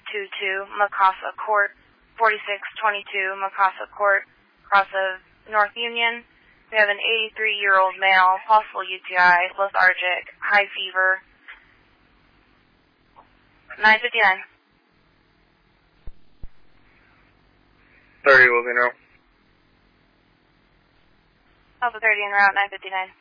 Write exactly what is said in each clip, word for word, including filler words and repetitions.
two two, Macassa Court, forty-six twenty-two, Macassa Court, across of North Union. We have an eighty-three-year-old male, possible U T I, lethargic, high fever. nine fifty-nine. thirty will be in route. Alpha thirty en route, nine fifty-nine.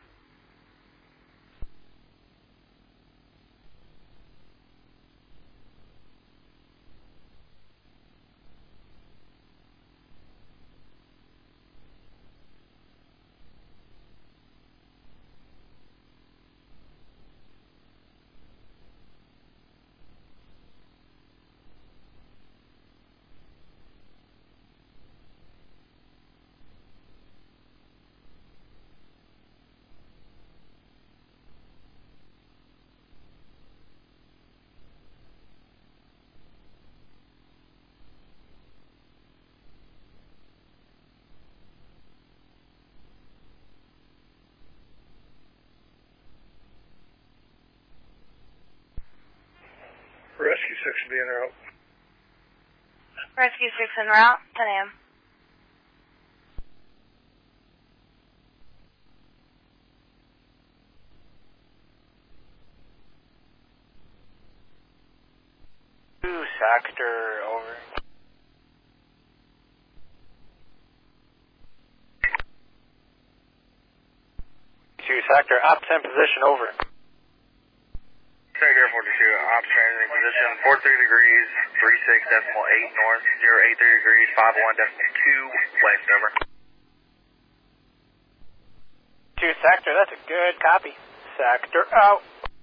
Rescue six will be en route. Rescue six en route, ten a m Two sector, over. Two sector, ops in position, over. Sector forty-two, ops transiting position, forty-three degrees, thirty-six decimal eight north, zero eight three degrees, fifty-one decimal two west, over. Two sector, that's a good copy. Sector out.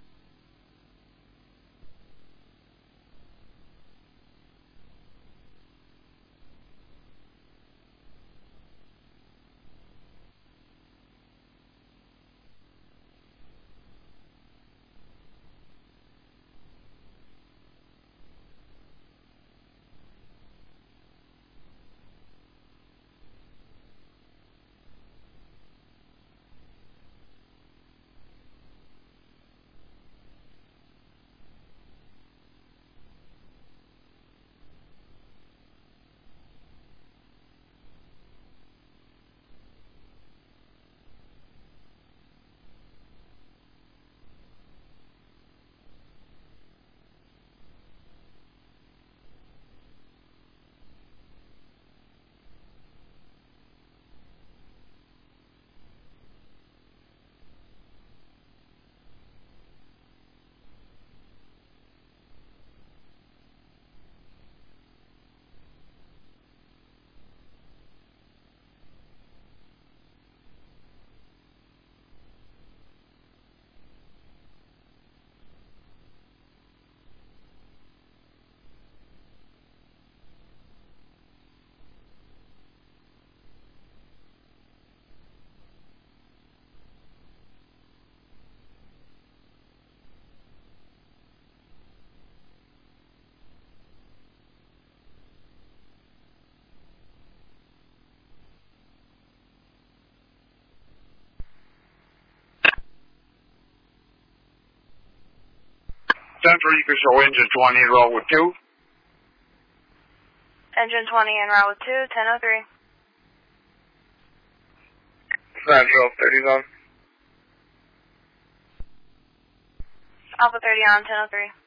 Central, you can show engine twenty en route with two. Engine twenty en route with two, ten oh three. Central, thirty's on. Alpha thirty on, ten oh three.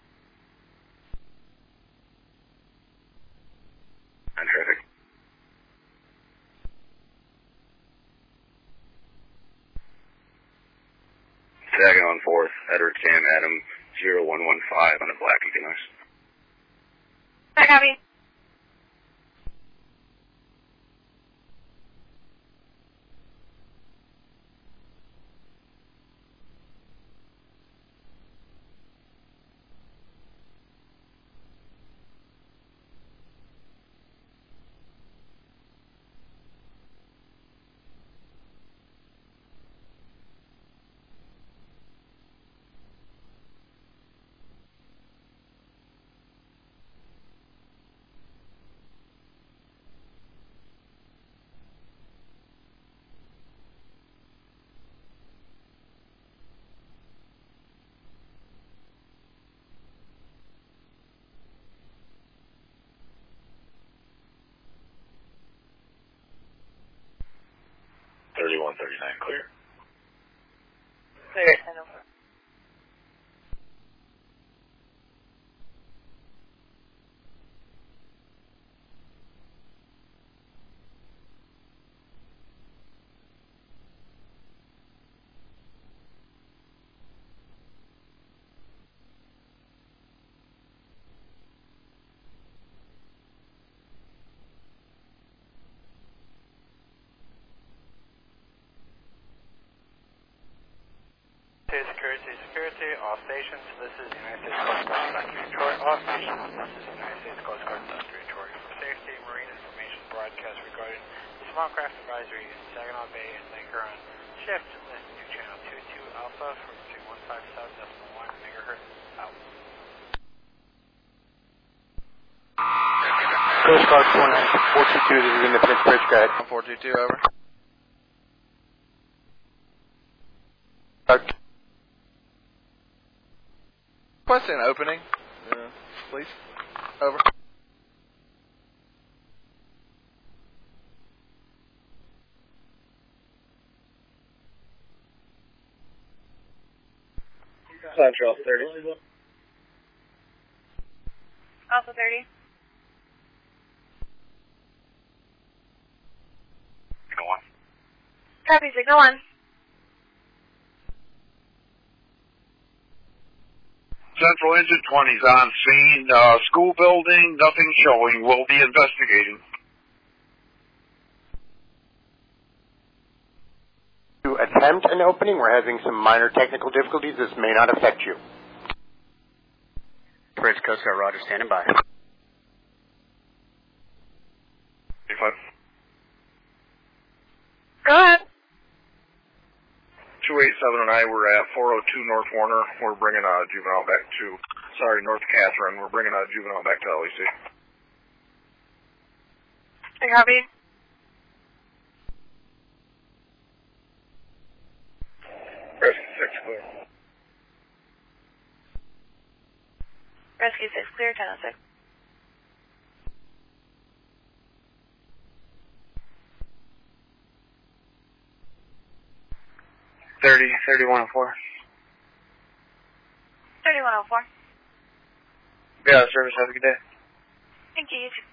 On traffic. Second on fourth, Edward Cam Adam zero one one five on a black and nice. I copy. one thirty-nine, clear. Clear, ten oh four. Security, security, all stations, this is United States Coast Guard Doctor Detroit. All stations, this is United States Coast Guard Doctor Detroit. For safety, marine information broadcast regarding the small craft advisory in Saginaw Bay and Lake Huron. Shift, listen to channel two two Alpha frequency one five seven point one megahertz out. Coast Guard four nine six four two two, this is Independence Bridge, go ahead. four two two, over. Okay. Requesting an opening, uh, please. Over. Central thirty. Alpha thirty. Signal one. Copy, signal one. Central Engine twenty's on scene. Uh, school building, nothing showing. We'll be investigating. To attempt an opening, we're having some minor technical difficulties. This may not affect you. Bridge Coast Guard, Roger, standing by. Go ahead. two eight seven and I, we're at four oh two North Warner. We're bringing a juvenile back to, sorry, North Catherine. We're bringing a juvenile back to L E C. I copy. Rescue six clear. Rescue six clear, ten oh six. thirty, thirty-one oh four. thirty-one oh four. Yeah, service, have a good day. Thank you, you too.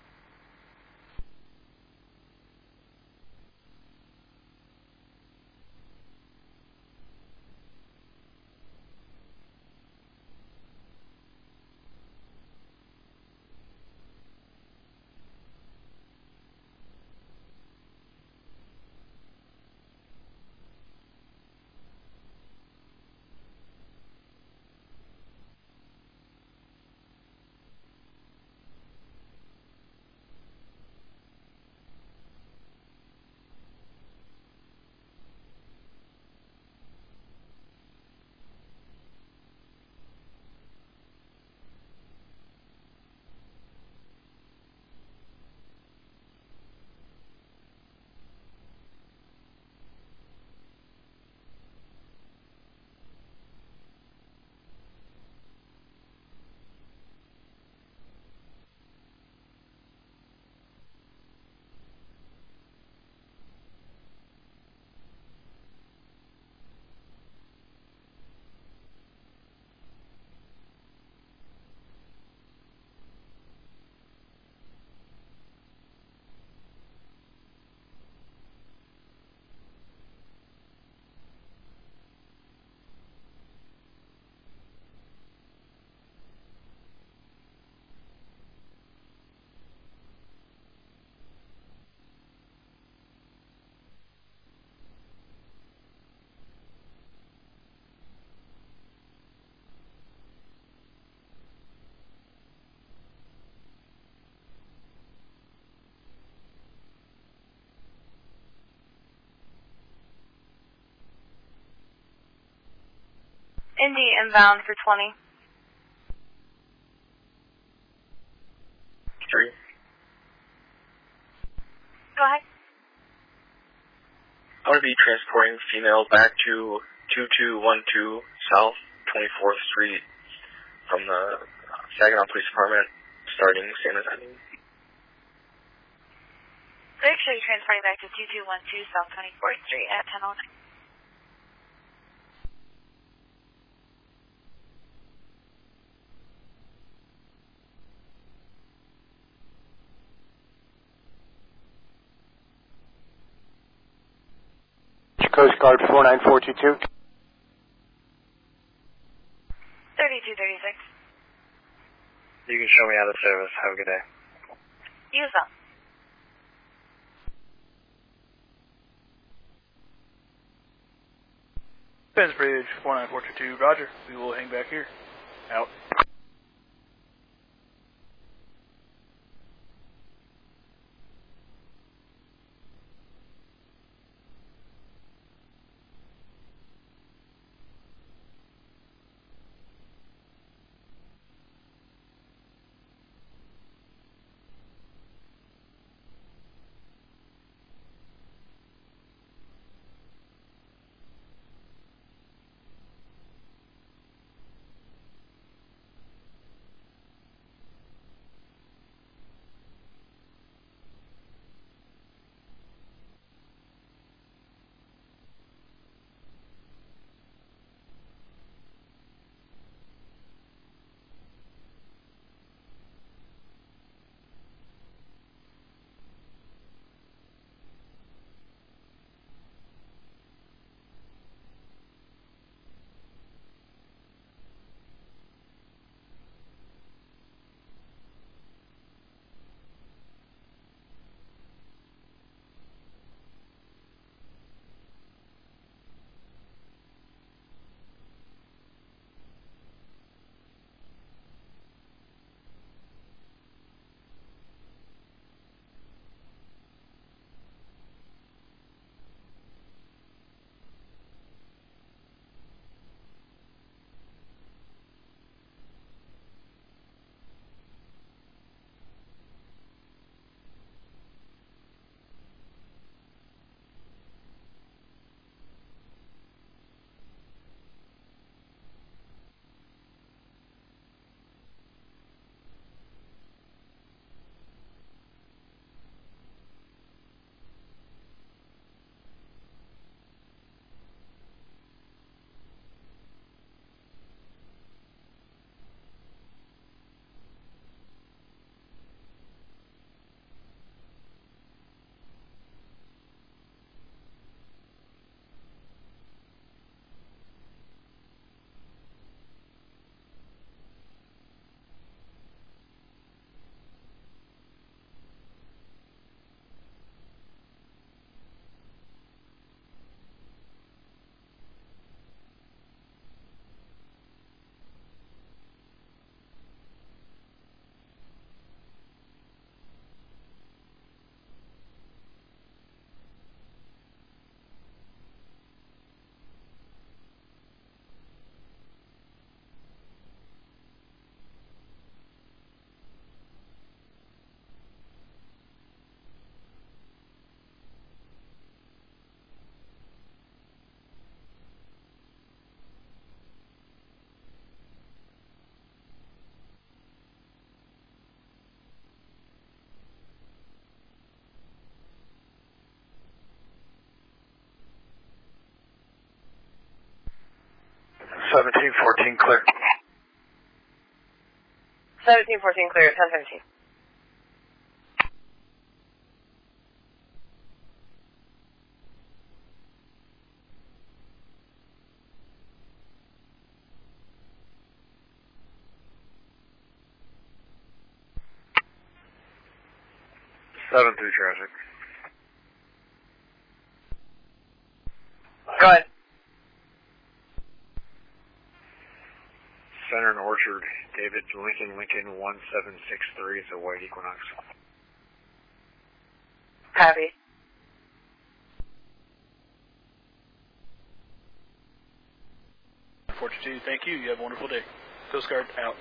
Indy inbound for twenty. Three. Go ahead. I want to be transporting female back to two two one two South twenty-fourth Street from the Saginaw Police Department, starting same as I mean. Make sure you're transporting back to two two one two South twenty-fourth Street at ten oh nine. Coast Guard four nine four two two. thirty-two thirty-six. You can show me out of service. Have a good day. Use them. Pennsbridge four nine four two two, roger. We will hang back here. Out. seventeen fourteen clear. seventeen fourteen clear at ten seventeen. seven through traffic. Go ahead. Center and Orchard, David Lincoln, Lincoln one seven six three is a white Equinox. Copy. forty-two, thank you. You have a wonderful day. Coast Guard out.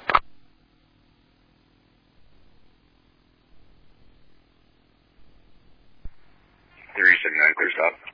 three seven nine, clear stop.